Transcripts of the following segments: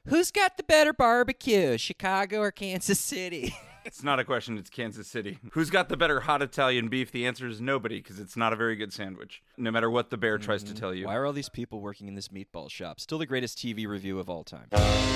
Who's got the better barbecue, Chicago or Kansas City? It's not a question, it's Kansas City. Who's got the better hot Italian beef? The answer is nobody, because it's not a very good sandwich, no matter what the bear tries to tell you. Why are all these people working in this meatball shop? Still the greatest TV review of all time.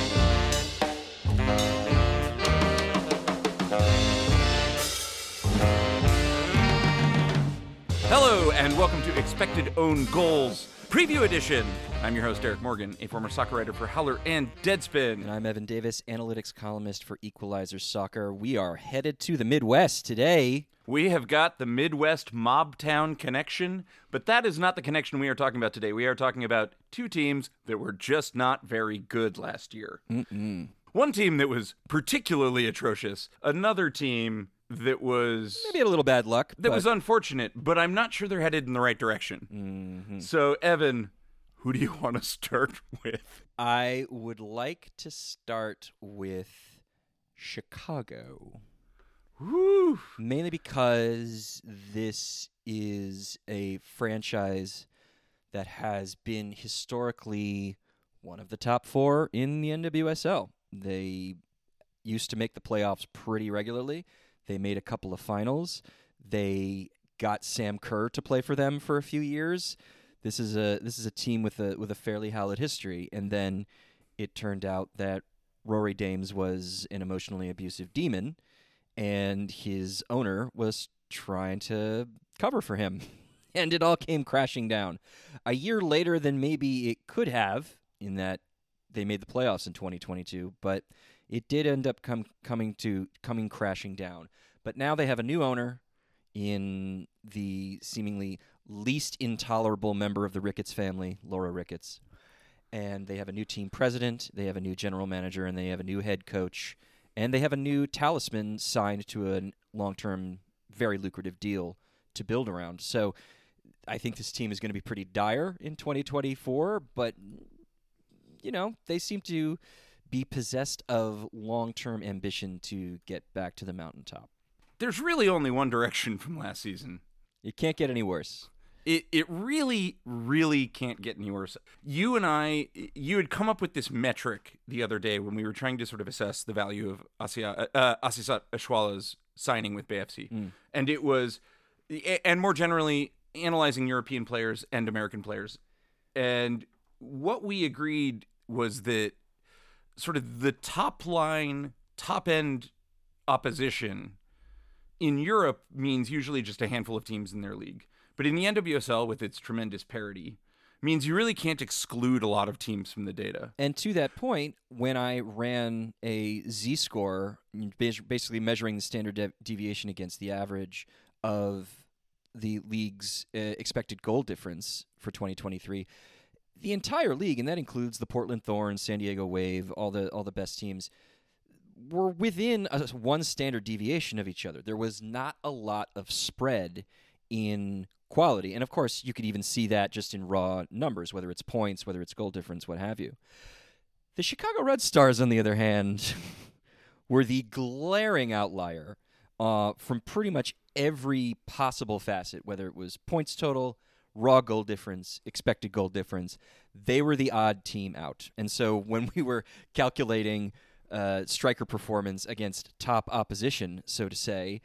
Hello, and welcome to Expected Own Goals Preview Edition. I'm your host, Eric Morgan, a former soccer writer for Howler and Deadspin. And I'm Evan Davis, analytics columnist for Equalizer Soccer. We are headed to the Midwest today. We have got the Midwest Mobtown connection, but that is not the connection we are talking about today. We are talking about two teams that were just not very good last year. One team that was particularly atrocious, another team that was... Maybe had a little bad luck. That was unfortunate, but I'm not sure they're headed in the right direction. So, Evan, who do you want to start with? I would like to start with Chicago. Woo! Mainly because this is a franchise that has been historically one of the top four in the NWSL. They used to make the playoffs pretty regularly. They made a couple of finals. They got Sam Kerr to play for them for a few years. This is a team with a fairly hallowed history. And then it turned out that Rory Dames was an emotionally abusive demon, and his owner was trying to cover for him. And it all came crashing down. A year later than maybe it could have, in that they made the playoffs in 2022, but it did end up coming crashing down. But now they have a new owner in the seemingly least intolerable member of the Ricketts family, Laura Ricketts. And they have a new team president, they have a new general manager, and they have a new head coach. And they have a new talisman signed to a long-term, very lucrative deal to build around. So I think this team is going to be pretty dire in 2024, but, you know, they seem to be possessed of long-term ambition to get back to the mountaintop. There's really only one direction from last season. It can't get any worse. It really, really can't get any worse. You had come up with this metric the other day when we were trying to sort of assess the value of Asisat Ashwala's signing with BFC. And it was, and more generally, analyzing European players and American players. And what we agreed was that sort of the top-end opposition in Europe means usually just a handful of teams in their league. But in the NWSL, with its tremendous parity, means you really can't exclude a lot of teams from the data. And to that point, when I ran a Z-score, basically measuring the standard deviation against the average of the league's expected goal difference for 2023, the entire league, and that includes the Portland Thorns, San Diego Wave, all the best teams, were within one standard deviation of each other. There was not a lot of spread in quality. And of course, you could even see that just in raw numbers, whether it's points, whether it's goal difference, what have you. The Chicago Red Stars, on the other hand, were the glaring outlier from pretty much every possible facet, whether it was points total, raw goal difference, expected goal difference. They were the odd team out. And so when we were calculating striker performance against top opposition, so to say,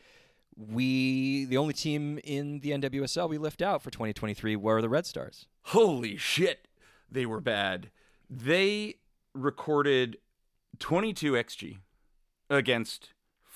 the only team in the NWSL we left out for 2023 were the Red Stars. Holy shit, they were bad. They recorded 22 XG against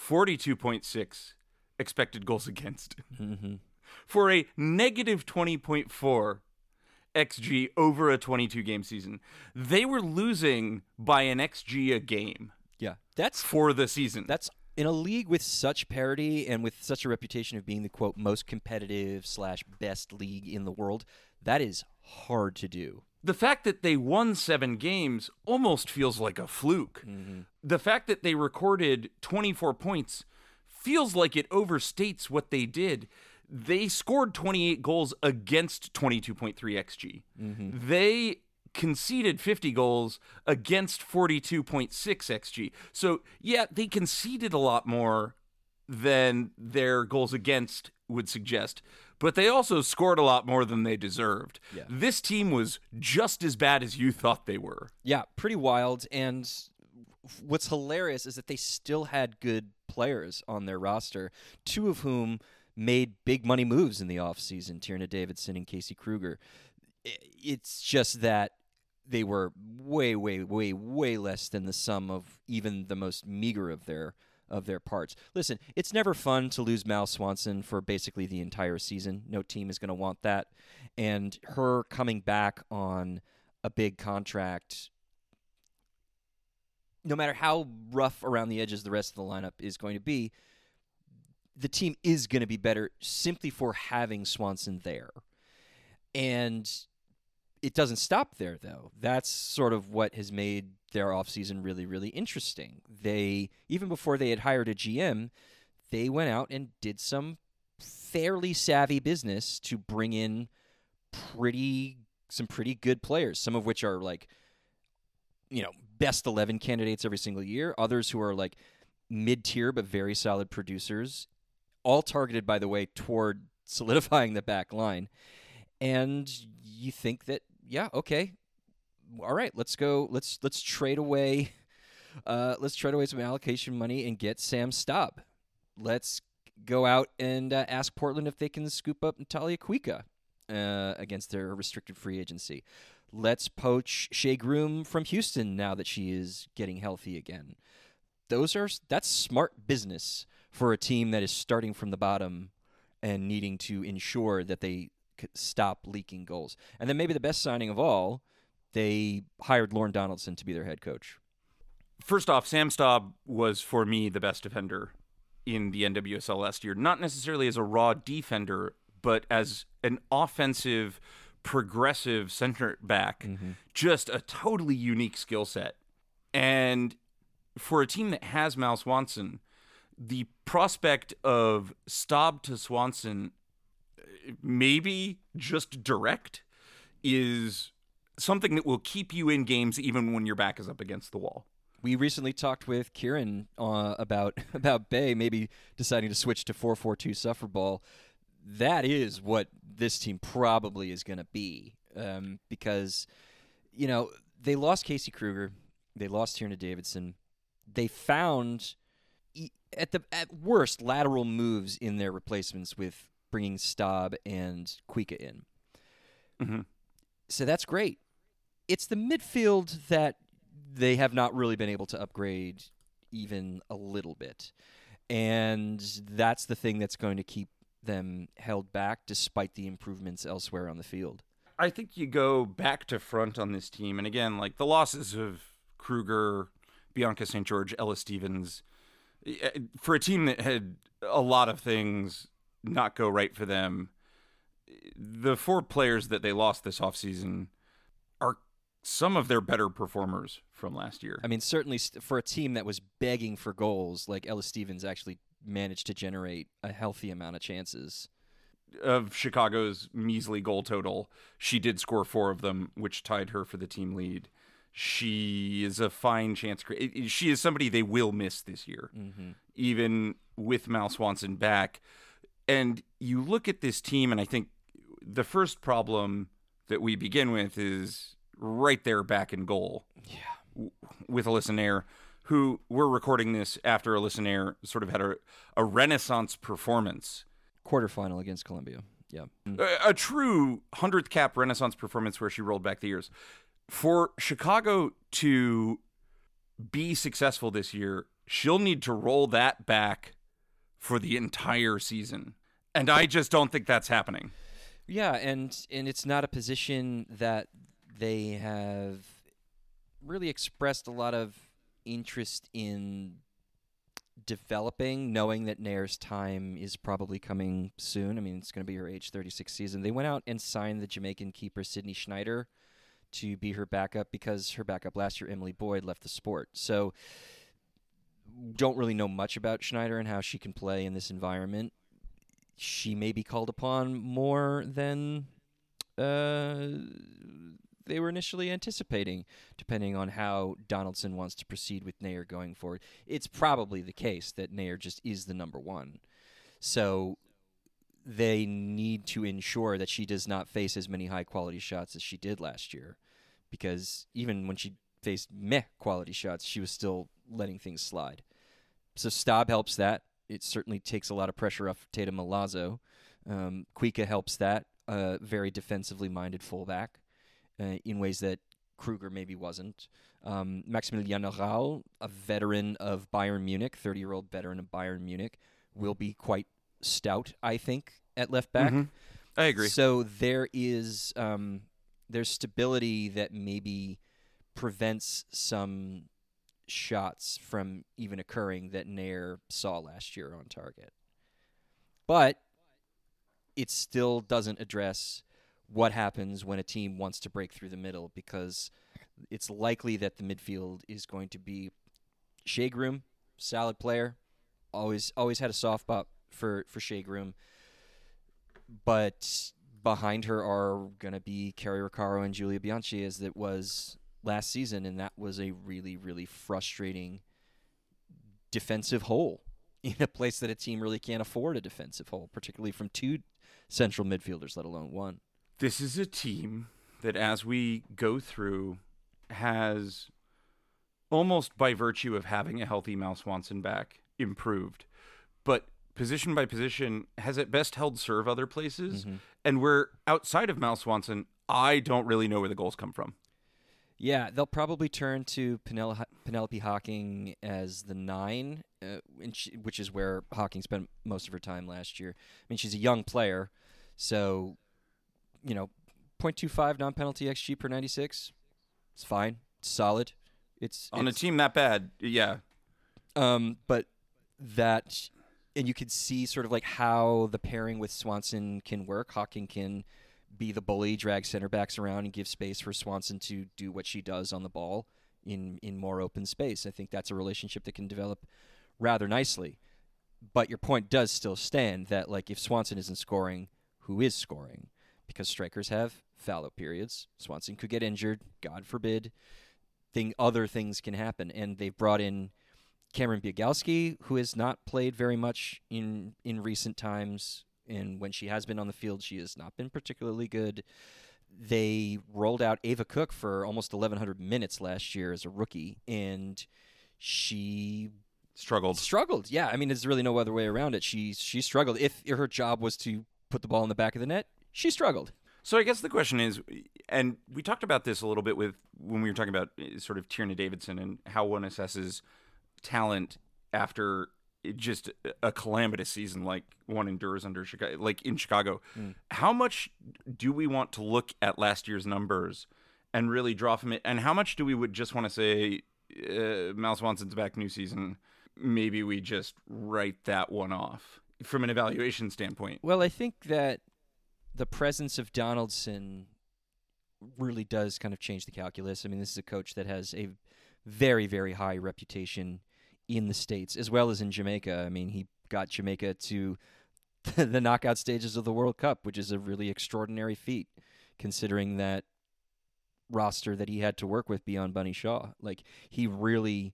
42.6 expected goals against. For a negative 20.4 XG over a 22-game season. They were losing by an XG a game. Yeah, that's for the season. That's in a league with such parity and with such a reputation of being the, quote, most competitive / best league in the world. That is hard to do. The fact that they won 7 games almost feels like a fluke. The fact that they recorded 24 points feels like it overstates what they did. They scored 28 goals against 22.3 XG. They conceded 50 goals against 42.6 XG. So, yeah, they conceded a lot more than their goals against would suggest. but they also scored a lot more than they deserved. Yeah. This team was just as bad as you thought they were. Yeah, pretty wild. And what's hilarious is that they still had good players on their roster, two of whom made big money moves in the offseason, Tierna Davidson and Casey Kruger. It's just that they were way, way, way, way less than the sum of even the most meager of their parts. Listen, it's never fun to lose Mal Swanson for basically the entire season. No team is going to want that. And her coming back on a big contract, no matter how rough around the edges the rest of the lineup is going to be, the team is going to be better simply for having Swanson there. And it doesn't stop there, though. That's sort of what has made their offseason really, really interesting. They, even before they had hired a GM, they went out and did some fairly savvy business to bring in some pretty good players, some of which are like, best 11 candidates every single year, others who are like mid-tier but very solid producers, all targeted, by the way, toward solidifying the back line. And you think that, yeah, okay, all right, let's go. Let's trade away. Let's trade away some allocation money and get Sam Staub. Let's go out and ask Portland if they can scoop up Natalia Kuika against their restricted free agency. Let's poach Shea Groom from Houston now that she is getting healthy again. That's smart business for a team that is starting from the bottom and needing to ensure that they stop leaking goals. And then maybe the best signing of all, they hired Lauren Donaldson to be their head coach. First off, Sam Staub was, for me, the best defender in the NWSL last year. Not necessarily as a raw defender, but as an offensive, progressive center back. Mm-hmm. Just a totally unique skill set. And for a team that has Mal Swanson, the prospect of Staub to Swanson, maybe just direct, is something that will keep you in games even when your back is up against the wall. We recently talked with Kieran about Bay maybe deciding to switch to 4-4-2 suffer ball. That is what this team probably is going to be, because they lost Casey Kruger, they lost Tierna Davidson, they found at worst lateral moves in their replacements with bringing Staub and Kuika in. Mm-hmm. So that's great. It's the midfield that they have not really been able to upgrade even a little bit. And that's the thing that's going to keep them held back despite the improvements elsewhere on the field. I think you go back to front on this team. And again, like the losses of Kruger, Bianca St. George, Ella Stevens, for a team that had a lot of things not go right for them, the four players that they lost this offseason are some of their better performers from last year. I mean, certainly for a team that was begging for goals, like Ella Stevens actually managed to generate a healthy amount of chances. Of Chicago's measly goal total, she did score 4 of them, which tied her for the team lead. She is a fine chance. She is somebody they will miss this year, mm-hmm. even with Mal Swanson back. And you look at this team, and I think the first problem that we begin with is right there back in goal. Yeah. With Alyssa Nair, who we're recording this after Alyssa Nair sort of had a renaissance performance. Quarterfinal against Columbia. Yeah. A true 100th cap renaissance performance where she rolled back the years. For Chicago to be successful this year, she'll need to roll that back for the entire season. And I just don't think that's happening. Yeah, and it's not a position that they have really expressed a lot of interest in developing, knowing that Nair's time is probably coming soon. I mean, it's going to be her age 36 season. They went out and signed the Jamaican keeper Sydney Schneider to be her backup because her backup last year, Emily Boyd, left the sport. So don't really know much about Schneider and how she can play in this environment. She may be called upon more than they were initially anticipating, depending on how Donaldson wants to proceed with Nair going forward. It's probably the case that Nair just is the number one. So they need to ensure that she does not face as many high-quality shots as she did last year, because even when she faced meh-quality shots, she was still letting things slide. So Staub helps that. It certainly takes a lot of pressure off Tatum Milazzo. Kuika helps that, very defensively minded fullback, in ways that Kruger maybe wasn't. Maximilian Rau, a veteran of Bayern Munich, 30-year-old veteran of Bayern Munich, will be quite stout, I think, at left back. Mm-hmm. I agree. So there is there's stability that maybe prevents some shots from even occurring that Nair saw last year on target. But it still doesn't address what happens when a team wants to break through the middle, because it's likely that the midfield is going to be Shea Groom, solid player, always had a soft spot for Shea Groom, but behind her are going to be Carrie Riccaro and Giulia Bianchi, as it was last season, and that was a really, really frustrating defensive hole in a place that a team really can't afford a defensive hole, particularly from two central midfielders, let alone one. This is a team that, as we go through, has, almost by virtue of having a healthy Mal Swanson back, improved. But position by position, has at best held serve other places. Mm-hmm. And where outside of Mal Swanson, I don't really know where the goals come from. Yeah, they'll probably turn to Penelope Hocking as the 9, which is where Hocking spent most of her time last year. I mean, she's a young player, so, 0.25 non-penalty XG per 96. It's fine. It's solid. It's on a team that bad, yeah. But that, and you could see sort of like how the pairing with Swanson can work. Hocking can be the bully, drag center backs around, and give space for Swanson to do what she does on the ball in more open space. I think that's a relationship that can develop rather nicely. But your point does still stand that, like, if Swanson isn't scoring, who is scoring? Because strikers have fallow periods. Swanson could get injured, God forbid. Other things can happen. And they've brought in Cameron Biegalski, who has not played very much in recent times. And when she has been on the field, she has not been particularly good. They rolled out Ava Cook for almost 1,100 minutes last year as a rookie, and she struggled. Yeah, I mean, there's really no other way around it. She struggled. If her job was to put the ball in the back of the net, she struggled. So I guess the question is, and we talked about this a little bit when we were talking about sort of Tierna Davidson and how one assesses talent after just a calamitous season like one endures under Chicago, like in Chicago. How much do we want to look at last year's numbers and really draw from it? And how much do we would just want to say, Mal Swanson's back new season, maybe we just write that one off from an evaluation standpoint? Well, I think that the presence of Donaldson really does kind of change the calculus. I mean, this is a coach that has a very, very high reputation in the States as well as in Jamaica. I mean, he got Jamaica to the knockout stages of the World Cup, which is a really extraordinary feat considering that roster that he had to work with beyond Bunny Shaw. Like, he really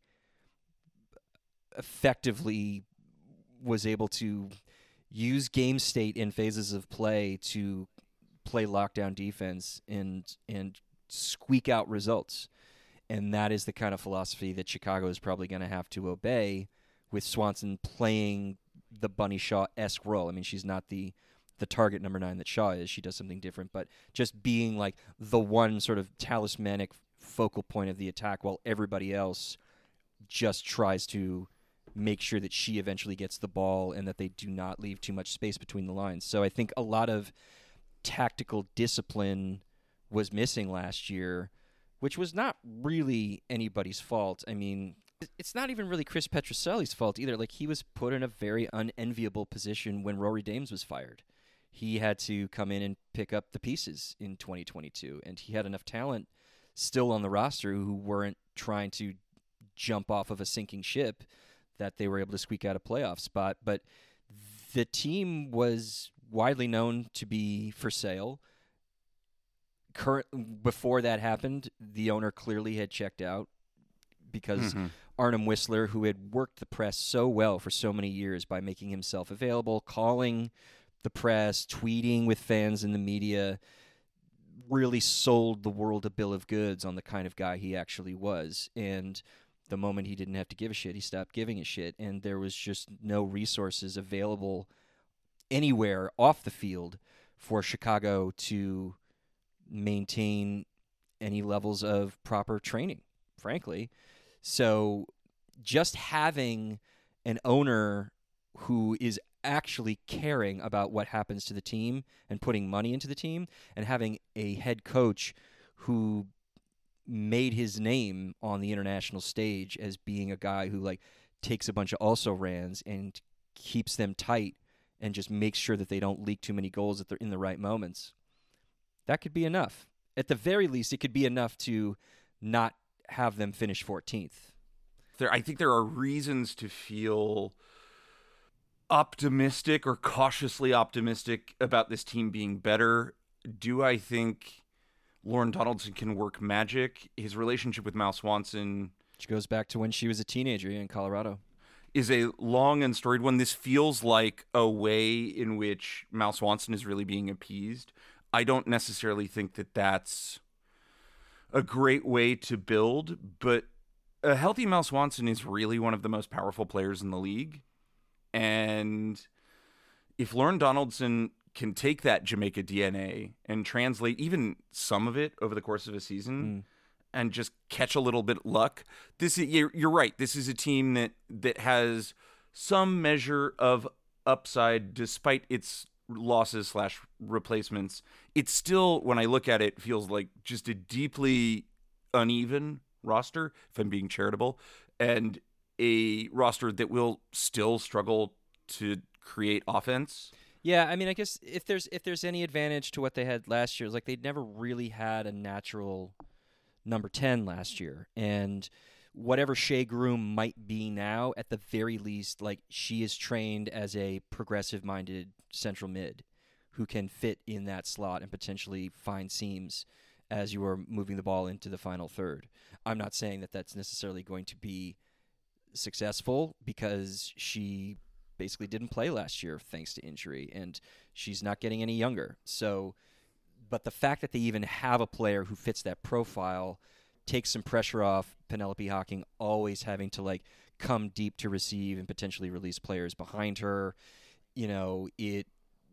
effectively was able to use game state in phases of play to play lockdown defense and squeak out results. And that is the kind of philosophy that Chicago is probably going to have to obey, with Swanson playing the Bunny Shaw-esque role. I mean, she's not the target number 9 that Shaw is. She does something different, but just being like the one sort of talismanic focal point of the attack while everybody else just tries to make sure that she eventually gets the ball and that they do not leave too much space between the lines. So I think a lot of tactical discipline was missing last year, which was not really anybody's fault. I mean, it's not even really Chris Petroselli's fault either. Like, he was put in a very unenviable position when Rory Dames was fired. He had to come in and pick up the pieces in 2022, and he had enough talent still on the roster who weren't trying to jump off of a sinking ship that they were able to squeak out a playoff spot. But the team was widely known to be for sale. Before that happened, the owner clearly had checked out because Arnim Whistler, who had worked the press so well for so many years by making himself available, calling the press, tweeting with fans in the media, really sold the world a bill of goods on the kind of guy he actually was. And the moment he didn't have to give a shit, he stopped giving a shit. And there was just no resources available anywhere off the field for Chicago to maintain any levels of proper training, frankly. So just having an owner who is actually caring about what happens to the team and putting money into the team, and having a head coach who made his name on the international stage as being a guy who like takes a bunch of also-rans and keeps them tight and just makes sure that they don't leak too many goals at in the right moments. That could be enough. At the very least, it could be enough to not have them finish 14th. I think there are reasons to feel optimistic or cautiously optimistic about this team being better. Do I think Lauren Donaldson can work magic? His relationship with Mal Swanson, which goes back to when she was a teenager in Colorado, is a long and storied one. This feels like a way in which Mal Swanson is really being appeased. I don't necessarily think that that's a great way to build, but a healthy Mal Swanson is really one of the most powerful players in the league. And if Lauren Donaldson can take that Jamaica DNA and translate even some of it over the course of a season and just catch a little bit of luck, you're right. This is a team that has some measure of upside despite its losses / replacements. It's still, when I look at it, feels like just a deeply uneven roster, if I'm being charitable, and a roster that will still struggle to create offense. Yeah, I mean, I guess if there's any advantage to what they had last year, it's like they'd never really had a natural number 10 last year. And whatever Shea Groom might be now, at the very least, like, she is trained as a progressive-minded central mid who can fit in that slot and potentially find seams as you are moving the ball into the final third. I'm not saying that that's necessarily going to be successful because she basically didn't play last year thanks to injury, and she's not getting any younger. So, but the fact that they even have a player who fits that profile takes some pressure off Penelope Hocking always having to like come deep to receive and potentially release players behind her. You know, it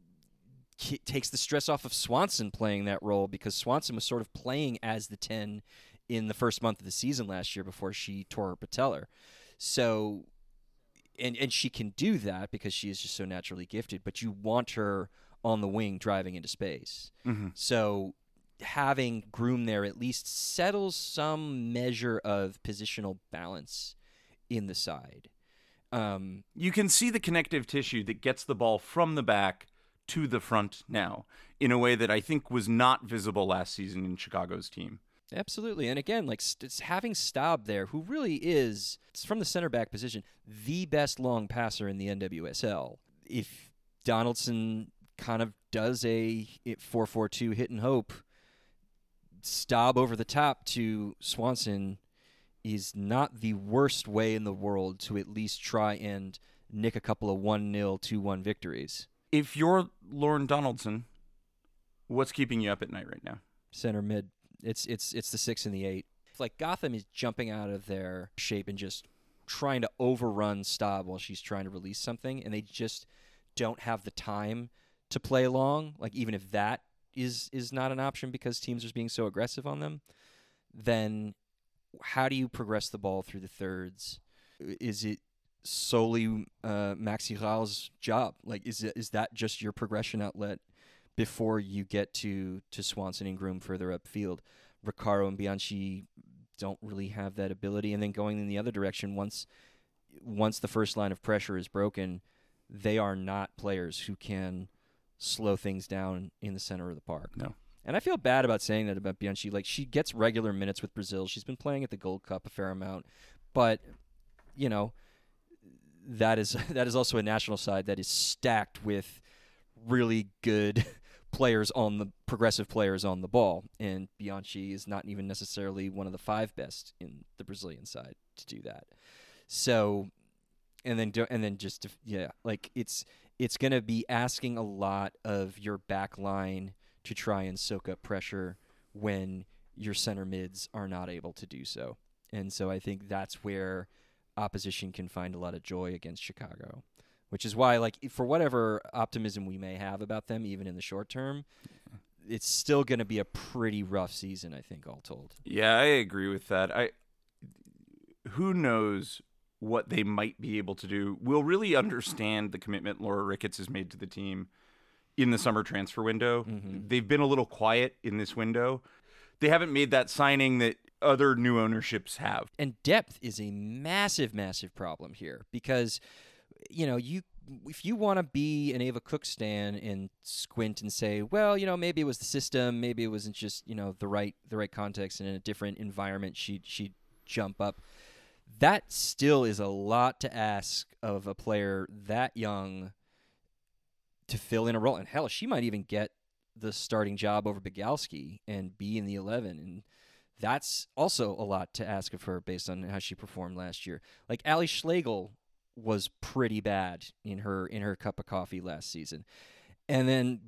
takes the stress off of Swanson playing that role, because Swanson was sort of playing as the 10 in the first month of the season last year before she tore her patellar. So, and she can do that because she is just so naturally gifted, but you want her on the wing driving into space. Mm-hmm. So having Groom there at least settles some measure of positional balance in the side. You can see the connective tissue that gets the ball from the back to the front now in a way that I think was not visible last season in Chicago's team. Absolutely. And again, like having Staub there, who really is, from the center back position, the best long passer in the NWSL. If Donaldson kind of does a 4-4-2 hit and hope, Staub over the top to Swanson is not the worst way in the world to at least try and nick a couple of 1-0, 2-1 victories. If you're Lauren Donaldson, what's keeping you up at night right now? Center mid. It's the 6 and the 8. Like, Gotham is jumping out of their shape and just trying to overrun Staub while she's trying to release something, and they just don't have the time to play along. Like, even if that is not an option because teams are being so aggressive on them, then how do you progress the ball through the thirds? Is it solely Maxi Ral's job? Like, is that just your progression outlet before you get to Swanson and Groom further upfield? Riccaro and Bianchi don't really have that ability. And then going in the other direction, once the first line of pressure is broken, they are not players who can slow things down in the center of the park. No. And I feel bad about saying that about Bianchi. Like, she gets regular minutes with Brazil. She's been playing at the Gold Cup a fair amount. But, you know, that is also a national side that is stacked with really good players on the progressive players on the ball, and Bianchi is not even necessarily one of the 5 best in the Brazilian side to do that. So and then just like it's going to be asking a lot of your back line to try and soak up pressure when your center mids are not able to do so. And so I think that's where opposition can find a lot of joy against Chicago, which is why, like, for whatever optimism we may have about them, even in the short term, it's still going to be a pretty rough season, I think, all told. Yeah, I agree with that. Who knows what they might be able to do. We'll really understand the commitment Laura Ricketts has made to the team in the summer transfer window. Mm-hmm. They've been a little quiet in this window. They haven't made that signing that other new ownerships have. And depth is a massive, massive problem here because, if you want to be an Ava Cook stan and squint and say, well, maybe it was the system, maybe it wasn't just, the right context, and in a different environment she'd jump up. That still is a lot to ask of a player that young to fill in a role. And hell, she might even get the starting job over Begalski and be in the 11. And that's also a lot to ask of her based on how she performed last year. Like Ali Schlegel was pretty bad in her cup of coffee last season. And then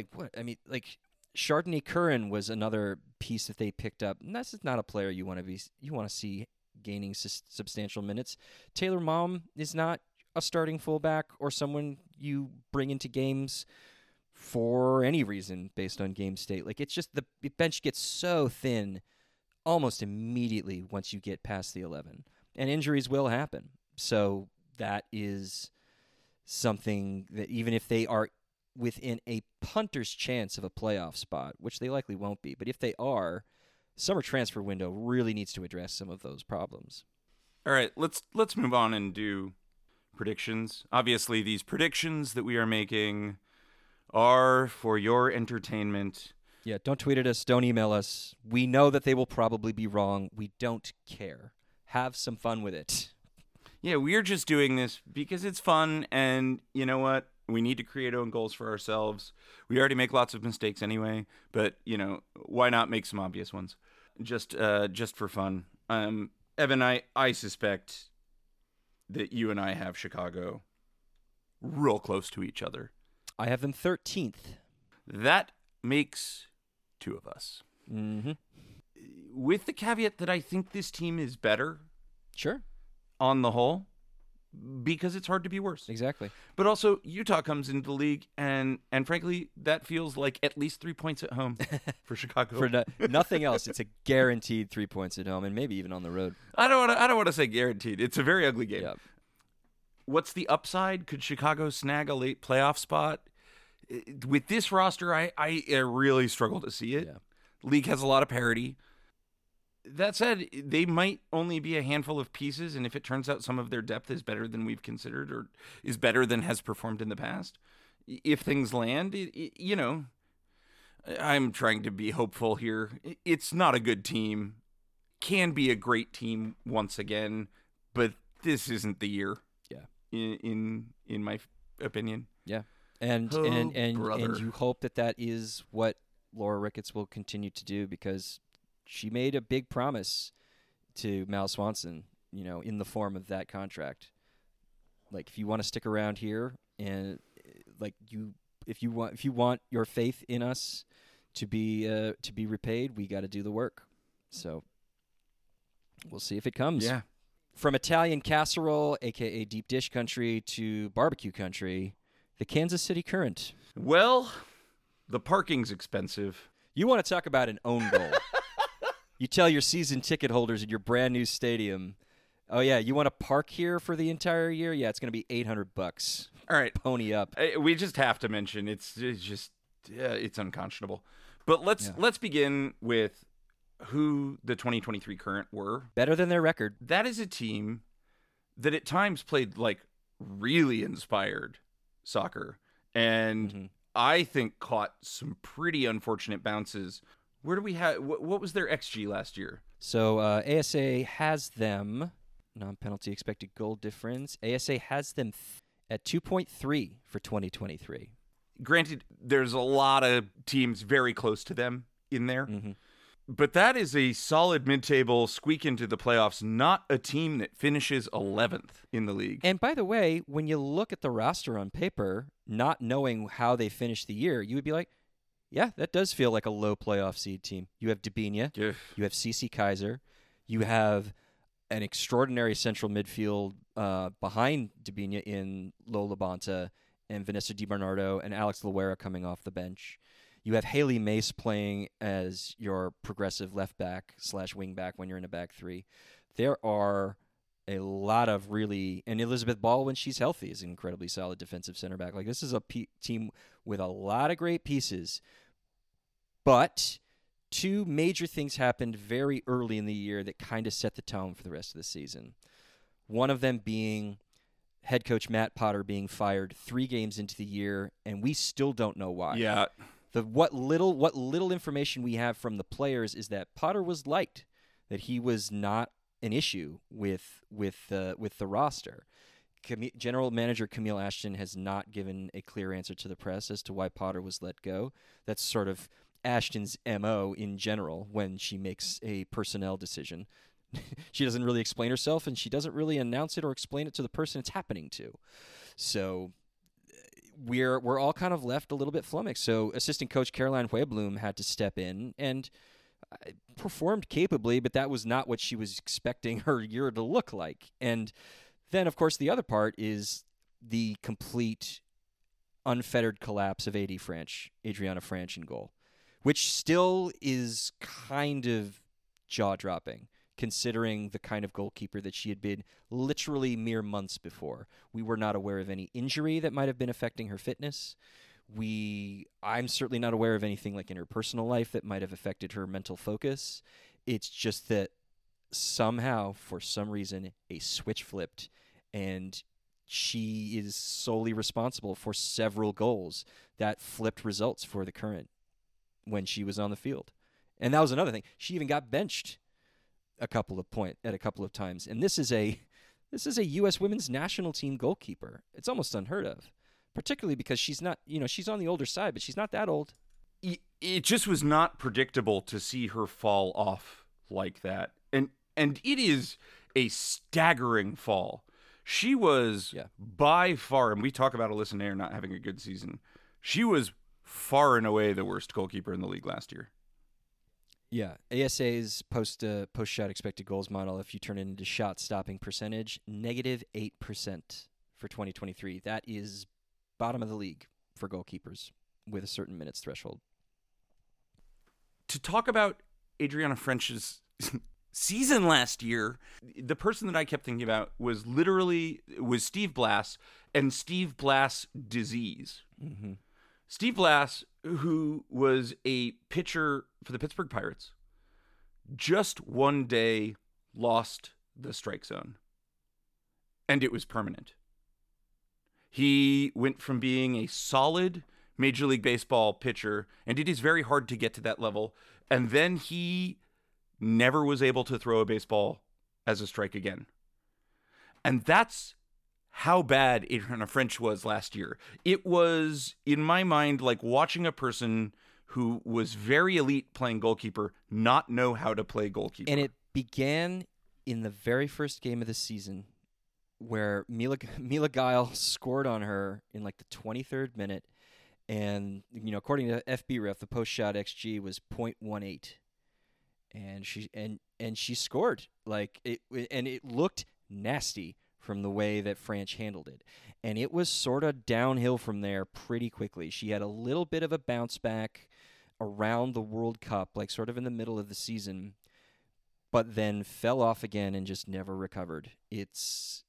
Chardonnay Curran was another piece that they picked up. And that's not a player you want to see gaining substantial minutes. Taylor Mom is not a starting fullback or someone you bring into games for any reason based on game state. Like, it's just the bench gets so thin almost immediately once you get past the 11, and injuries will happen. So that is something that, even if they are within a punter's chance of a playoff spot, which they likely won't be, but if they are, summer transfer window really needs to address some of those problems. All right, let's move on and do predictions. Obviously, these predictions that we are making are for your entertainment. Yeah, don't tweet at us, don't email us. We know that they will probably be wrong. We don't care. Have some fun with it. Yeah, we're just doing this because it's fun, and you know what? We need to create own goals for ourselves. We already make lots of mistakes anyway, but why not make some obvious ones? Just for fun. Evan, I suspect that you and I have Chicago real close to each other. I have them 13th. That makes two of us. Mm-hmm. With the caveat that I think this team is better. Sure. On the whole, because it's hard to be worse. Exactly. But also, Utah comes into the league, and frankly, that feels like at least 3 points at home for Chicago. For nothing else, it's a guaranteed 3 points at home, and maybe even on the road. I don't want to say guaranteed. It's a very ugly game. Yeah. What's the upside? Could Chicago snag a late playoff spot? With this roster, I really struggle to see it. Yeah. League has a lot of parity. That said, they might only be a handful of pieces, and if it turns out some of their depth is better than we've considered or is better than has performed in the past, if things land, I'm trying to be hopeful here. It's not a good team. Can be a great team once again, but this isn't the year. Yeah. In my opinion. Yeah. And you hope that is what Laura Ricketts will continue to do, because she made a big promise to Mal Swanson, in the form of that contract. Like, if you want to stick around here, and if you want your faith in us to be repaid, we got to do the work. So we'll see if it comes. Yeah. From Italian casserole, aka deep dish country, to barbecue country, the Kansas City Current. Well, the parking's expensive. You want to talk about an own goal? You tell your season ticket holders in your brand new stadium, oh yeah, you want to park here for the entire year? Yeah, it's going to be $800. All right, pony up. We just have to mention it's unconscionable. But let's begin with who the 2023 Current were. Better than their record. That is a team that at times played like really inspired soccer, and I think caught some pretty unfortunate bounces. Where do we have? What was their XG last year? So ASA has them, non-penalty expected goal difference. ASA has them at 2.3 for 2023. Granted, there's a lot of teams very close to them in there. But that is a solid mid-table squeak into the playoffs, not a team that finishes 11th in the league. And by the way, when you look at the roster on paper, not knowing how they finished the year, you would be like, yeah, that does feel like a low playoff seed team. You have Debinha, Yeah. you have CeCe Kaiser, you have an extraordinary central midfield behind Debinha in Lola Bonta and Vanessa DiBernardo and Alex Loera coming off the bench. You have Haley Mace playing as your progressive left back / wing back when you're in a back three. There are a lot of really, and Elizabeth Ball, when she's healthy, is an incredibly solid defensive center back. Like, this is a team with a lot of great pieces, but two major things happened very early in the year that kind of set the tone for the rest of the season. One of them being head coach Matt Potter being fired 3 games into the year, and we still don't know why. Yeah. What little information we have from the players is that Potter was liked, that he was not an issue with the roster. General Manager Camille Ashton has not given a clear answer to the press as to why Potter was let go. That's sort of Ashton's MO in general when she makes a personnel decision. She doesn't really explain herself, and she doesn't really announce it or explain it to the person it's happening to. So we're all kind of left a little bit flummoxed. So assistant coach Caroline Hueblum had to step in and performed capably, but that was not what she was expecting her year to look like. And then, of course, the other part is the complete unfettered collapse of Adriana Franch in goal, which still is kind of jaw-dropping, considering the kind of goalkeeper that she had been literally mere months before. We were not aware of any injury that might have been affecting her fitness. I'm certainly not aware of anything like in her personal life that might have affected her mental focus. It's just that somehow, for some reason, a switch flipped, and she is solely responsible for several goals that flipped results for the Current when she was on the field. And that was another thing. She even got benched at a couple of times. And this is a U.S. women's national team goalkeeper. It's almost unheard of, particularly because she's not, she's on the older side, but she's not that old. It just was not predictable to see her fall off like that. And it is a staggering fall. She was by far, and we talk about Alyssa Nair not having a good season, she was far and away the worst goalkeeper in the league last year. Yeah, ASA's post-shot expected goals model, if you turn it into shot stopping percentage, -8% for 2023. That is bottom of the league for goalkeepers with a certain minutes threshold. To talk about Adriana Franch's season last year, the person that I kept thinking about was Steve Blass and Steve Blass disease. Mm-hmm. Steve Blass, who was a pitcher for the Pittsburgh Pirates, just one day lost the strike zone. And it was permanent. He went from being a solid Major League Baseball pitcher, and it is very hard to get to that level, and then he never was able to throw a baseball as a strike again. And that's how bad Adriana Franch was last year. It was, in my mind, like watching a person who was very elite playing goalkeeper not know how to play goalkeeper. And it began in the very first game of the season where Mila Guile scored on her in like the 23rd minute. And, according to FBref, the post-shot XG was 0.18. And she scored. And it looked nasty from the way that Franch handled it. And it was sort of downhill from there pretty quickly. She had a little bit of a bounce back around the World Cup, like sort of in the middle of the season, but then fell off again and just never recovered. It's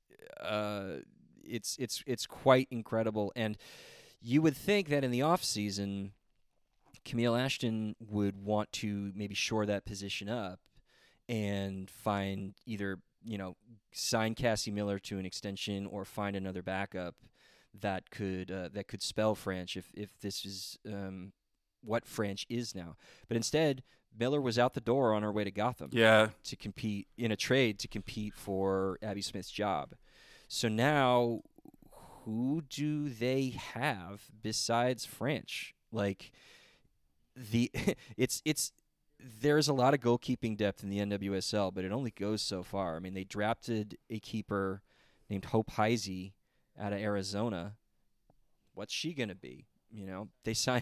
quite incredible. And you would think that in the off season, Camille Ashton would want to maybe shore that position up and find either, sign Cassie Miller to an extension or find another backup that could spell Franch if this is what Franch is now. But instead, Miller was out the door on her way to Gotham. Yeah. To compete in a trade to compete for Abby Smith's job. So now, who do they have besides Franch? Like it's there's a lot of goalkeeping depth in the NWSL, but it only goes so far. I mean, they drafted a keeper named Hope Heisey out of Arizona. What's she gonna be? You know,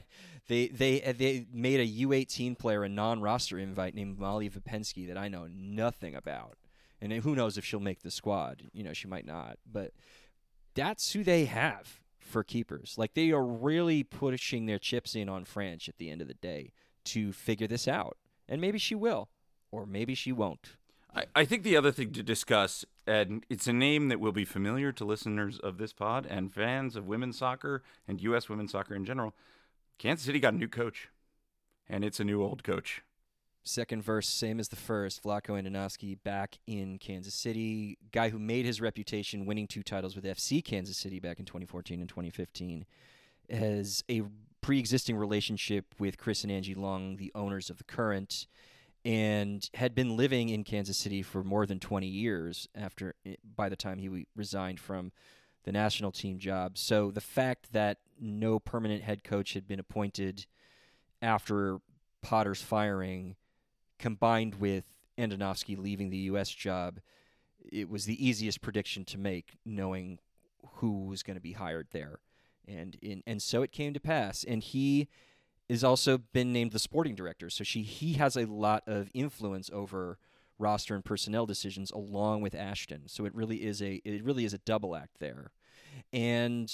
they made a U18 player a non-roster invite named Molly Vipensky that I know nothing about, and who knows if she'll make the squad? You know, she might not, but that's who they have for keepers. Like, they are really pushing their chips in on French at the end of the day to figure this out. And maybe she will, or maybe she won't. I think the other thing to discuss, and it's a name that will be familiar to listeners of this pod and fans of women's soccer and U.S. women's soccer in general, Kansas City got a new coach, and it's a new old coach. Second verse, same as the first. Vlatko Andonovski back in Kansas City. Guy who made his reputation winning 2 titles with FC Kansas City back in 2014 and 2015. Has a pre-existing relationship with Chris and Angie Long, the owners of the Current, and had been living in Kansas City for more than 20 years by the time he resigned from the national team job. So the fact that no permanent head coach had been appointed after Potter's firing, combined with Andonovski leaving the U.S. job, it was the easiest prediction to make, knowing who was going to be hired there. And so it came to pass. And he has also been named the sporting director. So he has a lot of influence over roster and personnel decisions along with Ashton. So it really is a double act there. And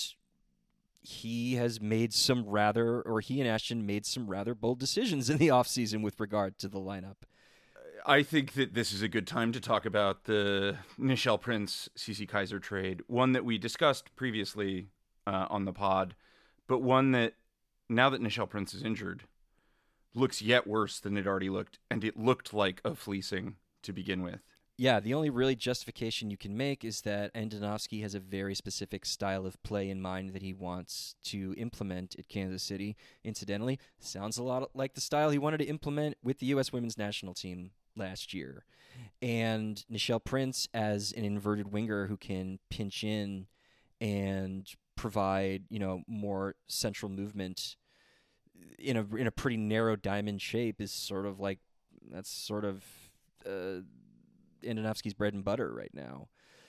he and Ashton made some rather bold decisions in the offseason with regard to the lineup. I think that this is a good time to talk about the Nichelle Prince CC Kaiser trade, one that we discussed previously on the pod, but one that, now that Nichelle Prince is injured, looks yet worse than it already looked, and it looked like a fleecing to begin with. Yeah, the only really justification you can make is that Andonovski has a very specific style of play in mind that he wants to implement at Kansas City. Incidentally, sounds a lot like the style he wanted to implement with the U.S. women's national team last year. And Nichelle Prince as an inverted winger who can pinch in and provide, more central movement in a pretty narrow diamond shape is sort of like, that's sort of Andonovski's bread and butter right now.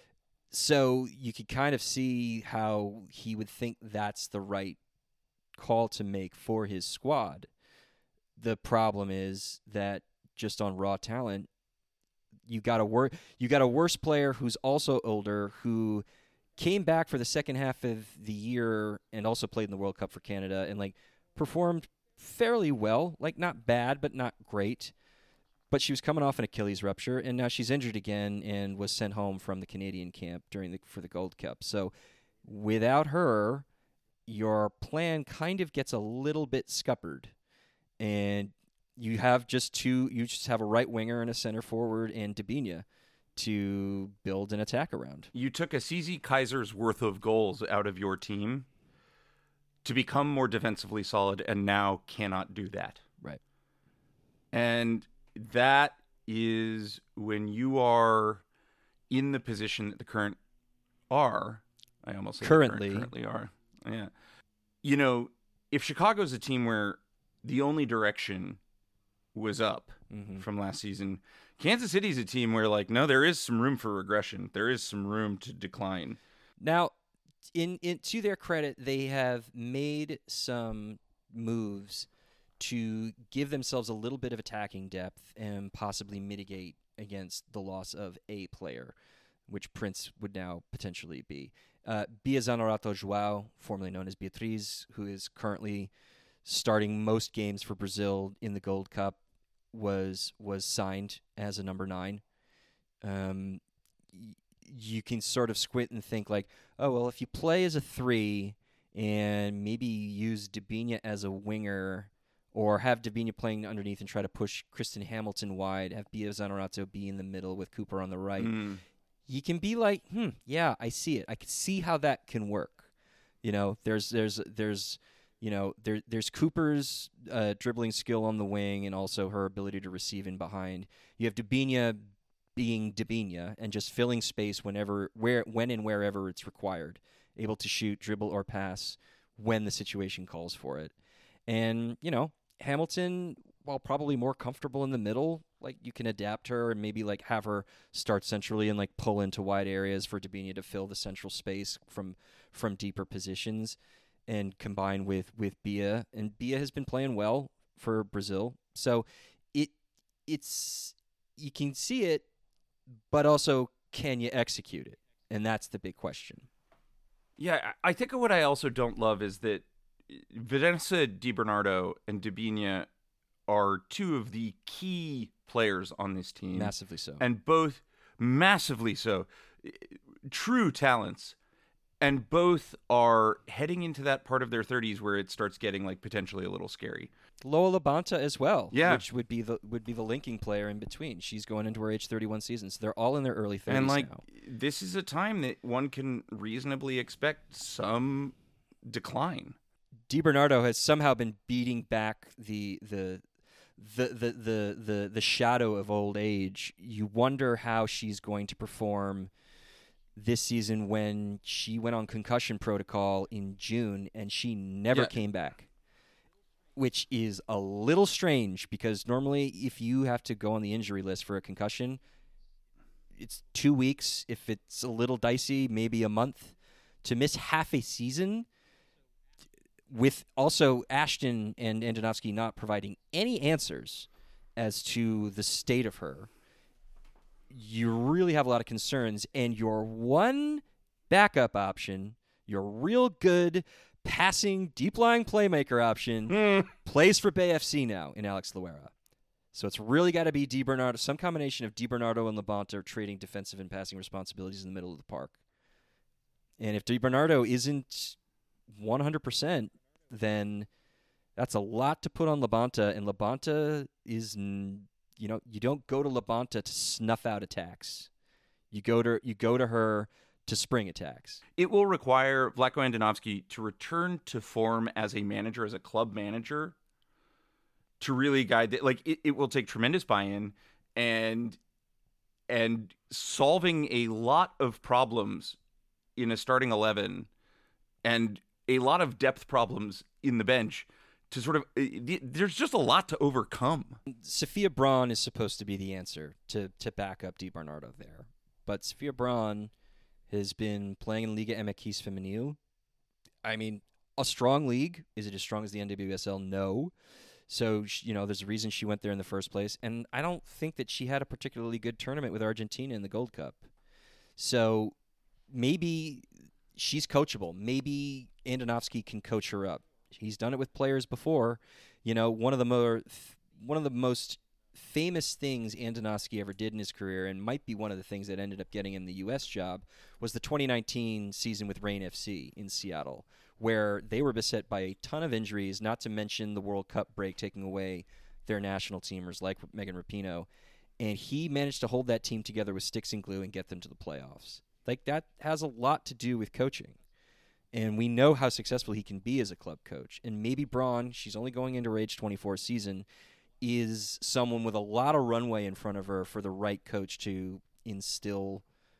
So you could kind of see how he would think that's the right call to make for his squad. The problem is that just on raw talent, you got a worse player who's also older, who came back for the second half of the year and also played in the World Cup for Canada and performed fairly well, not bad but not great. But she was coming off an Achilles rupture, and now she's injured again and was sent home from the Canadian camp for the Gold Cup. So without her, your plan kind of gets a little bit scuppered. And you just have a right winger and a center forward and Debinha to build an attack around. You took a CZ Kaiser's worth of goals out of your team to become more defensively solid, and now cannot do that. Right. And that is when you are in the position that the Current are. I almost said currently are. Yeah. If Chicago's a team where the only direction was up from last season, Kansas City's a team where no, there is some room for regression. There is some room to decline. Now, in to their credit, they have made some moves to give themselves a little bit of attacking depth and possibly mitigate against the loss of a player, which Prince would now potentially be. Bia Zanorato Joao, formerly known as Beatriz, who is currently starting most games for Brazil in the Gold Cup, was signed as a number 9. You can sort of squint and think oh, well, if you play as a 3 and maybe use Debinha as a winger, or have Debinha playing underneath and try to push Kristen Hamilton wide, have Bia Zanorato be in the middle with Cooper on the right, you can be yeah, I see it. I can see how that can work. There's Cooper's dribbling skill on the wing and also her ability to receive in behind. You have Debinha being Debinha and just filling space when and wherever it's required, able to shoot, dribble, or pass when the situation calls for it. And, Hamilton while probably more comfortable in the middle, like you can adapt her and maybe like have her start centrally and like pull into wide areas for Debinha to fill the central space from deeper positions, and combine with Bia. And Bia has been playing well for Brazil, so it's you can see it, but also can you execute it? And that's the big question. Yeah, I think what I also don't love is that Vanessa DiBernardo and Debinha are two of the key players on this team. Massively so. And both massively so. True talents. And both are heading into that part of their 30s where it starts getting like potentially a little scary. Lola Labonta as well, Yeah. which would be the linking player in between. She's going into her age 31 season, so they're all in their early 30s and like now. this is a time that one can reasonably expect some decline. DiBernardo has somehow been beating back the shadow of old age. You wonder how she's going to perform this season when she went on concussion protocol in June and she never came back, which is a little strange because normally if you have to go on the injury list for a concussion, it's 2 weeks. If it's a little dicey, maybe a month. To miss half a season, with also Ashton and Andonovski not providing any answers as to the state of her, you really have a lot of concerns. And your one backup option, your real good passing, deep-lying playmaker option, plays for Bay FC now in Alex Loera. So it's really got to be DiBernardo, some combination of DiBernardo and Labonta trading defensive and passing responsibilities in the middle of the park. And if DiBernardo isn't 100%, then that's a lot to put on Labonta. And Labonta is, you don't go to Labonta to snuff out attacks. You go to her to spring attacks. It will require Vlatko Andonovski to return to form as a manager, as a club manager, to really guide it. Like it will take tremendous buy-in and solving a lot of problems in a starting 11 and a lot of depth problems in the bench to sort of there's just a lot to overcome. Sophia Braun is supposed to be the answer to back up DiBernardo there. But Sophia Braun has been playing in Liga MX Femenil. I mean, a strong league. Is it as strong as the NWSL? No. So, there's a reason she went there in the first place. And I don't think that she had a particularly good tournament with Argentina in the Gold Cup. So maybe she's coachable. Maybe Andonovski can coach her up. He's done it with players before. One of the most famous things Andonovski ever did in his career, and might be one of the things that ended up getting him the U.S. job, was the 2019 season with Reign FC in Seattle, where they were beset by a ton of injuries, not to mention the World Cup break taking away their national teamers like Megan Rapinoe, and he managed to hold that team together with sticks and glue and get them to the playoffs. Like, that has a lot to do with coaching. And we know how successful he can be as a club coach. And maybe Braun, she's only going into her age 24 season, is someone with a lot of runway in front of her for the right coach to instill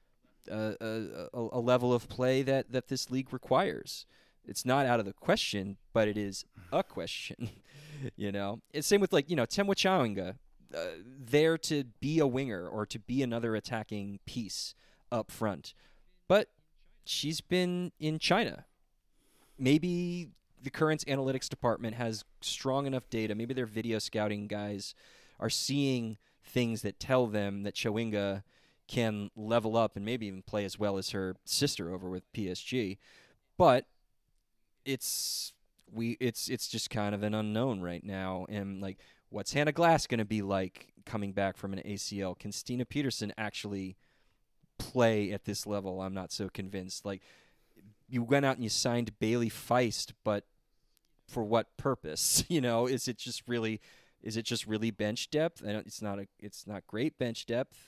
a level of play that this league requires. It's not out of the question, but it is a question. It's same with Temwa Chawinga, there to be a winger or to be another attacking piece up front. But she's been in China. Maybe the Currents analytics department has strong enough data. Maybe their video scouting guys are seeing things that tell them that Chawinga can level up and maybe even play as well as her sister over with PSG. But it's just kind of an unknown right now. And like, what's Hannah Glass going to be like coming back from an ACL? Can Stina Peterson actually play at this level? I'm not so convinced. Like, you went out and you signed Bailey Feist, but for what purpose? Is it just really bench depth? And it's not great bench depth.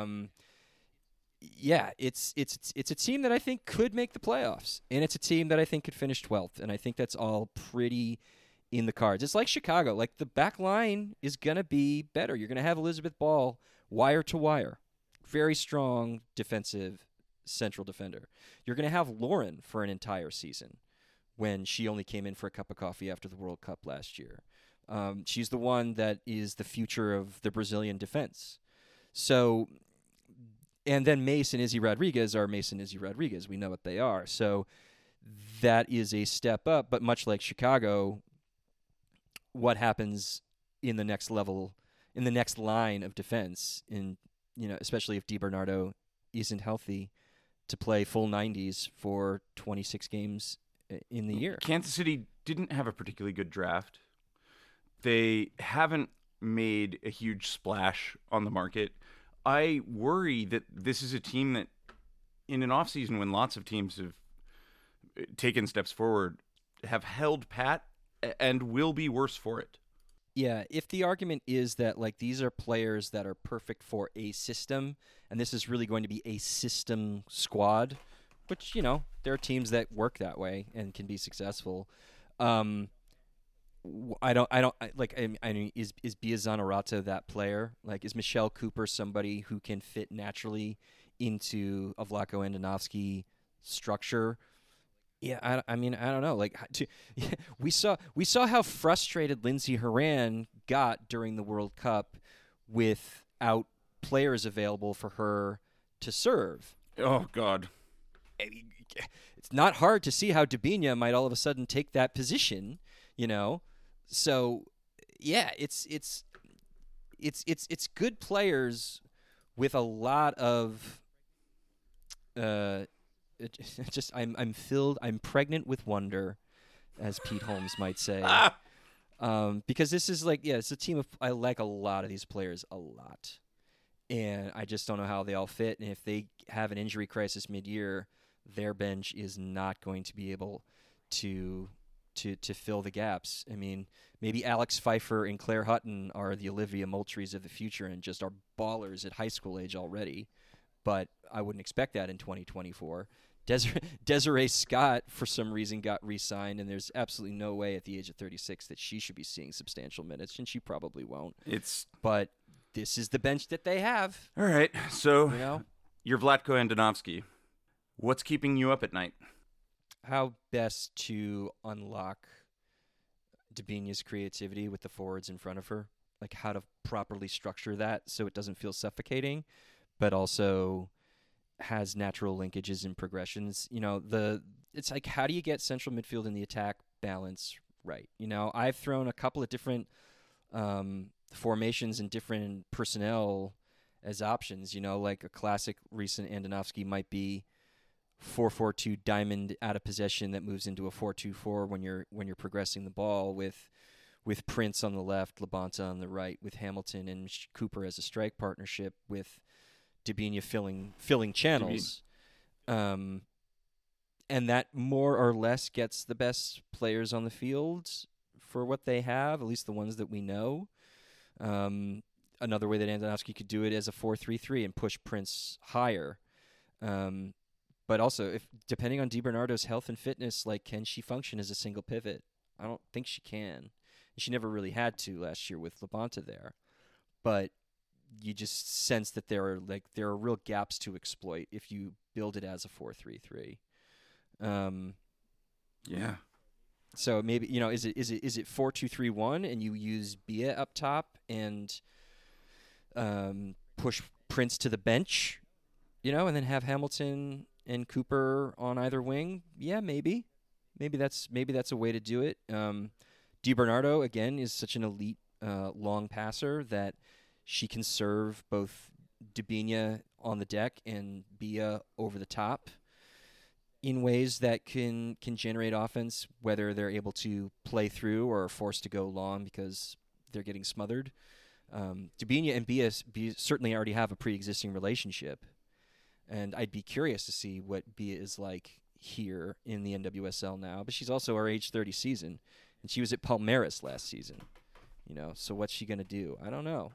It's a team that I think could make the playoffs, and it's a team that I think could finish 12th, and I think that's all pretty in the cards. It's like Chicago. Like, the back line is going to be better. You're going to have Elizabeth Ball wire to wire. Very strong defensive central defender. You're going to have Lauren for an entire season when she only came in for a cup of coffee after the World Cup last year. She's the one that is the future of the Brazilian defense. So, and then Mace and Izzy Rodriguez are Mace and Izzy Rodriguez. We know what they are. So that is a step up. But much like Chicago, what happens in the next level, in the next line of defense, especially if DiBernardo isn't healthy to play full 90s for 26 games in the year. Kansas City didn't have a particularly good draft. They haven't made a huge splash on the market. I worry that this is a team that, in an offseason when lots of teams have taken steps forward, have held pat and will be worse for it. Yeah, if the argument is that like these are players that are perfect for a system, and this is really going to be a system squad, which there are teams that work that way and can be successful. I mean, is Bia Zanerato that player? Like, is Michelle Cooper somebody who can fit naturally into a Vlatko Andonovski structure? Yeah, I mean, I don't know. Like, we saw how frustrated Lindsey Horan got during the World Cup without players available for her to serve. Oh God, it's not hard to see how Debinha might all of a sudden take that position. So yeah, it's good players with a lot of I'm pregnant with wonder, as Pete Holmes might say. Because this is it's a team of, I like a lot of these players a lot. And I just don't know how they all fit. And if they have an injury crisis mid-year, their bench is not going to be able to fill the gaps. I mean, maybe Alex Pfeiffer and Claire Hutton are the Olivia Moultries of the future and just are ballers at high school age already. But I wouldn't expect that in 2024. Desiree Scott, for some reason, got re-signed, and there's absolutely no way at the age of 36 that she should be seeing substantial minutes, and she probably won't. But this is the bench that they have. All right, so you're Vlatko Andonovski. What's keeping you up at night? How best to unlock Debinha's creativity with the forwards in front of her, like how to properly structure that so it doesn't feel suffocating, but also has natural linkages and progressions. It's like, how do you get central midfield and the attack balance right? I've thrown a couple of different formations and different personnel as options. Like a classic recent Andonovski might be 4-4-2 diamond out of possession that moves into a 4-2-4 when you're progressing the ball with Prince on the left, Labonta on the right, with Hamilton and Cooper as a strike partnership, with Debinha filling channels. And that more or less gets the best players on the field for what they have, at least the ones that we know. Another way that Andonovski could do it is a 4-3-3 and push Prince higher. But also, if depending on DiBernardo's health and fitness, like, can she function as a single pivot? I don't think she can. She never really had to last year with Labonta there. But you just sense that there are real gaps to exploit if you build it as a 4-3-3. Yeah. So maybe is it 4-2-3-1 and you use Bia up top and push Prince to the bench, and then have Hamilton and Cooper on either wing? Yeah, maybe that's a way to do it. DiBernardo again is such an elite long passer that she can serve both Debinha on the deck and Bia over the top in ways that can generate offense, whether they're able to play through or are forced to go long because they're getting smothered. Debinha and Bia certainly already have a pre-existing relationship, and I'd be curious to see what Bia is like here in the NWSL now. But she's also our age 30 season, and she was at Palmeiras last season. So what's she gonna do? I don't know.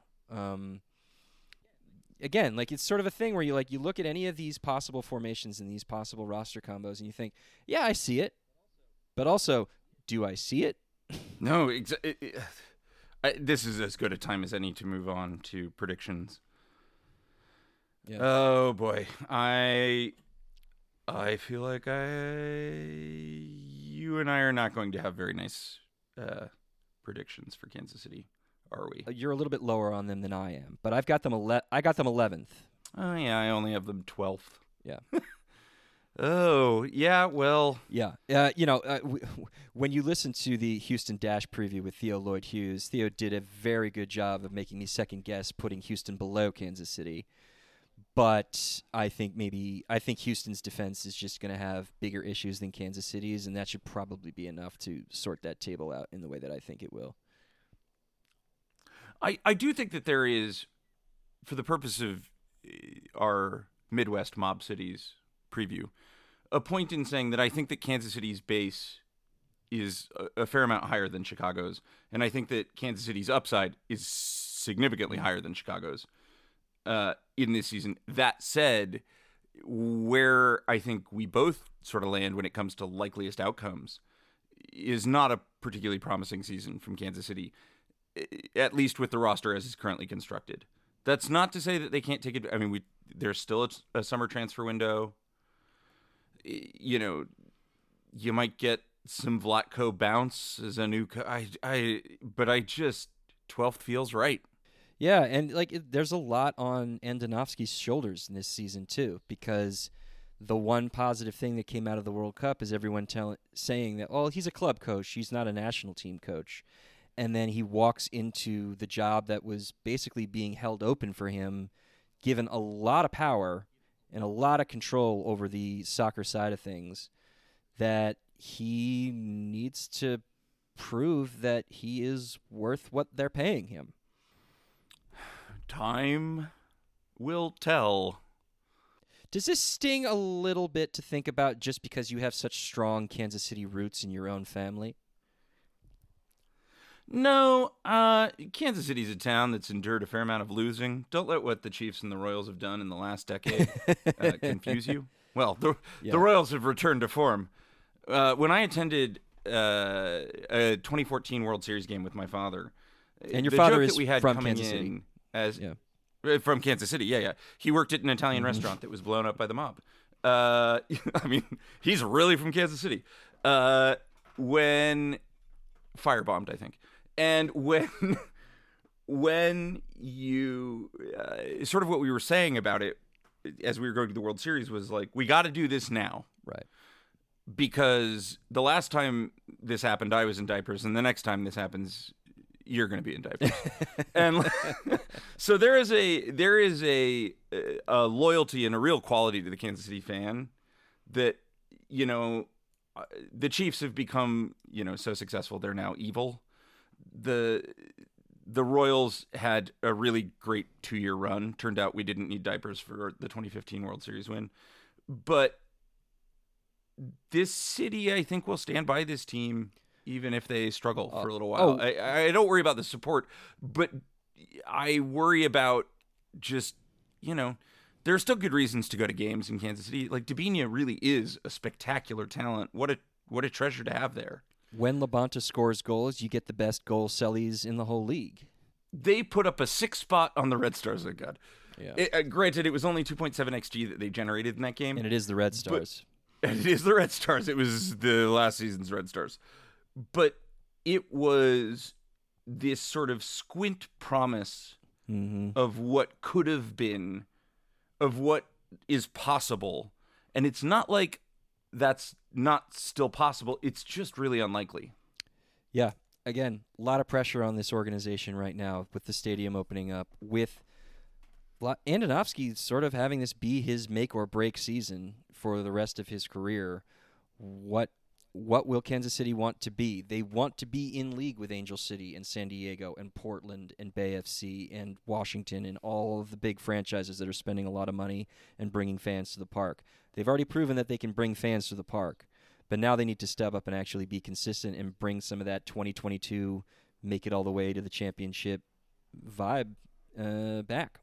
Again, like, it's sort of a thing where you look at any of these possible formations and these possible roster combos and you think, yeah, I see it. But also, do I see it? No, this is as good a time as any to move on to predictions. Yeah. Oh boy. I feel like you and I are not going to have very nice predictions for Kansas City are we? You're a little bit lower on them than I am, but I've got them. I got them 11th. Oh yeah, I only have them 12th. Yeah. Oh yeah, well. Yeah. When you listen to the Houston Dash preview with Theo Lloyd Hughes, Theo did a very good job of making me second guess putting Houston below Kansas City. But I think Houston's defense is just going to have bigger issues than Kansas City's, and that should probably be enough to sort that table out in the way that I think it will. I do think that there is, for the purpose of our Midwest mob cities preview, a point in saying that I think that Kansas City's base is a fair amount higher than Chicago's, and I think that Kansas City's upside is significantly higher than Chicago's in this season. That said, where I think we both sort of land when it comes to likeliest outcomes is not a particularly promising season from Kansas City, at least with the roster as is currently constructed. That's not to say that they can't take it. I mean, there's still a summer transfer window. You know, you might get some Vlatko bounce as a new. But I just 12th feels right. Yeah, and there's a lot on Andonovski's shoulders in this season too, because the one positive thing that came out of the World Cup is everyone saying that, oh, he's a club coach, he's not a national team coach. And then he walks into the job that was basically being held open for him, given a lot of power and a lot of control over the soccer side of things, that he needs to prove that he is worth what they're paying him. Time will tell. Does this sting a little bit to think about just because you have such strong Kansas City roots in your own family? No, Kansas City's a town that's endured a fair amount of losing. Don't let what the Chiefs and the Royals have done in the last decade confuse you. Well, the Royals have returned to form. When I attended a 2014 World Series game with my father, and your father is we had from coming Kansas City. in as from Kansas City, yeah. He worked at an Italian restaurant that was blown up by the mob. I mean, he's really from Kansas City. When firebombed, I think. And when you sort of what we were saying about it as we were going to the World Series was like, we got to do this now. Right. Because the last time this happened, I was in diapers, and the next time this happens, you're going to be in diapers. And so there is a loyalty and a real quality to the Kansas City fan that, you know, the Chiefs have become, you know, so successful, they're now evil. The Royals had a really great 2-year run. Turned out we didn't need diapers for the 2015 World Series win. But this city, I think, will stand by this team even if they struggle for a little while. I don't worry about the support, but I worry about just, you know, there are still good reasons to go to games in Kansas City. Like, Debinha really is a spectacular talent. What a treasure to have there. When Labonta scores goals, you get the best goal sellies in the whole league. They put up a 6 spot on the Red Stars. Oh, God. Yeah. Granted, it was only 2.7 XG that they generated in that game. And it is the Red Stars. It is the Red Stars. It was the last season's Red Stars. But it was this sort of squint promise of what could have been, of what is possible. And it's not like that's not still possible. It's just really unlikely. Yeah. Again, a lot of pressure on this organization right now with the stadium opening up, with Andonovski sort of having this be his make or break season for the rest of his career. What will Kansas City want to be? They want to be in league with Angel City and San Diego and Portland and Bay FC and Washington and all of the big franchises that are spending a lot of money and bringing fans to the park. They've already proven that they can bring fans to the park, but now they need to step up and actually be consistent and bring some of that 2022 make it all the way to the championship vibe back.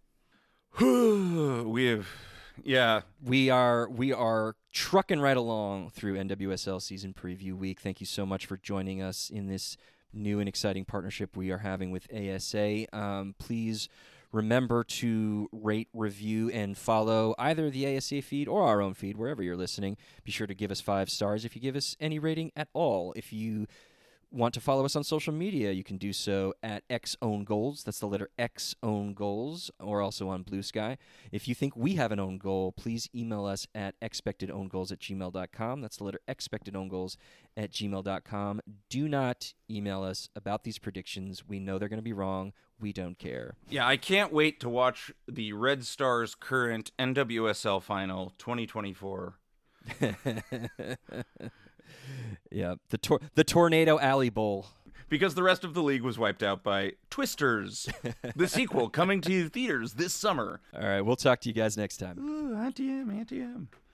We are trucking right along through NWSL season preview week. Thank you so much for joining us in this new and exciting partnership we are having with ASA. Please remember to rate, review, and follow either the ASA feed or our own feed, wherever you're listening. Be sure to give us 5 stars if you give us any rating at all. If you Want to follow us on social media, you can do so at XOwnGoals. That's the letter X Own Goals, or also on Blue Sky. If you think we have an own goal, please email us at expectedowngoals@gmail.com. That's the letter expectedowngoals@gmail.com. Do not email us about these predictions. We know they're going to be wrong. We don't care. Yeah, I can't wait to watch the Red Stars current NWSL final 2024. Yeah, the Tornado Alley Bowl. Because the rest of the league was wiped out by Twisters, the sequel coming to theaters this summer. All right, we'll talk to you guys next time. Ooh, Auntie M, Auntie M.